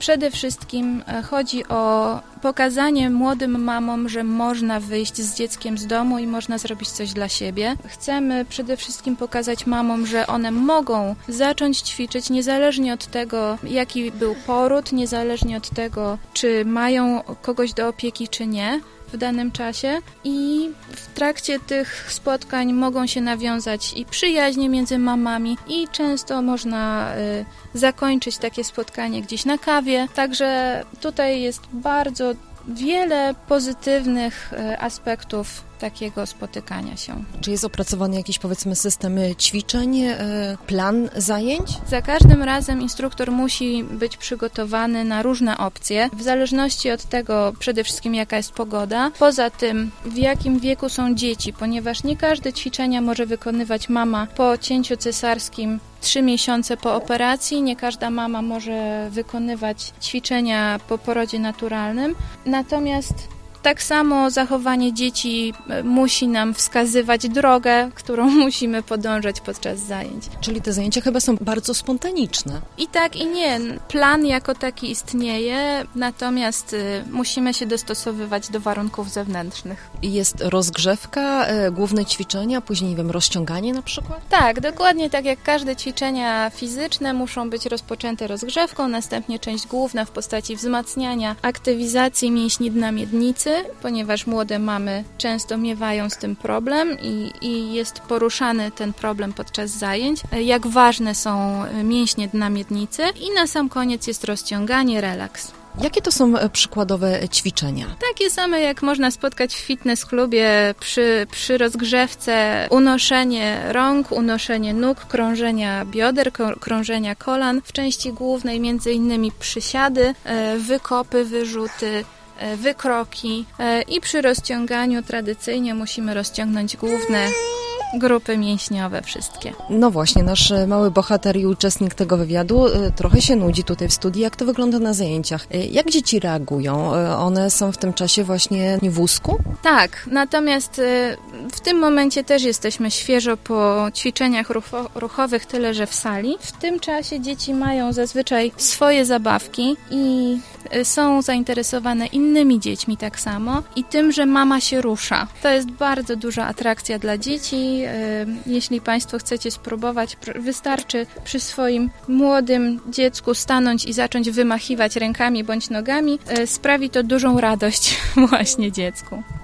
Przede wszystkim chodzi o pokazanie młodym mamom, że można wyjść z dzieckiem z domu i można zrobić coś dla siebie. Chcemy przede wszystkim pokazać mamom, że one mogą zacząć ćwiczyć niezależnie od tego, jaki był poród, niezależnie od tego, czy mają kogoś do opieki, czy nie w danym czasie i w trakcie tych spotkań mogą się nawiązać i przyjaźnie między mamami i często można zakończyć takie spotkanie gdzieś na kawie. Także tutaj jest bardzo wiele pozytywnych aspektów takiego spotykania się. Czy jest opracowany jakiś, powiedzmy, system ćwiczeń, plan zajęć? Za każdym razem instruktor musi być przygotowany na różne opcje, w zależności od tego przede wszystkim jaka jest pogoda. Poza tym w jakim wieku są dzieci, ponieważ nie każde ćwiczenia może wykonywać mama po cięciu cesarskim 3 miesiące po operacji. Nie każda mama może wykonywać ćwiczenia po porodzie naturalnym. Natomiast tak samo zachowanie dzieci musi nam wskazywać drogę, którą musimy podążać podczas zajęć. Czyli te zajęcia chyba są bardzo spontaniczne. I tak, i nie. Plan jako taki istnieje, natomiast musimy się dostosowywać do warunków zewnętrznych. I jest rozgrzewka, główne ćwiczenia, później, nie wiem, rozciąganie na przykład? Tak, dokładnie tak jak każde ćwiczenia fizyczne muszą być rozpoczęte rozgrzewką, następnie część główna w postaci wzmacniania, aktywizacji mięśni dna miednicy, ponieważ młode mamy często miewają z tym problem i jest poruszany ten problem podczas zajęć, jak ważne są mięśnie dna miednicy i na sam koniec jest rozciąganie, relaks. Jakie to są przykładowe ćwiczenia? Takie same, jak można spotkać w fitness klubie przy rozgrzewce. Unoszenie rąk, unoszenie nóg, krążenia bioder, krążenia kolan. W części głównej między innymi przysiady, wykopy, wyrzuty, wykroki i przy rozciąganiu tradycyjnie musimy rozciągnąć główne grupy mięśniowe wszystkie. No właśnie, nasz mały bohater i uczestnik tego wywiadu trochę się nudzi tutaj w studiu. Jak to wygląda na zajęciach? Jak dzieci reagują? One są w tym czasie właśnie w wózku? Tak, natomiast w tym momencie też jesteśmy świeżo po ćwiczeniach ruchowych, tyle że w sali. W tym czasie dzieci mają zazwyczaj swoje zabawki i są zainteresowane innymi dziećmi tak samo i tym, że mama się rusza. To jest bardzo duża atrakcja dla dzieci. Jeśli Państwo chcecie spróbować, wystarczy przy swoim młodym dziecku stanąć i zacząć wymachiwać rękami bądź nogami. Sprawi to dużą radość właśnie dziecku.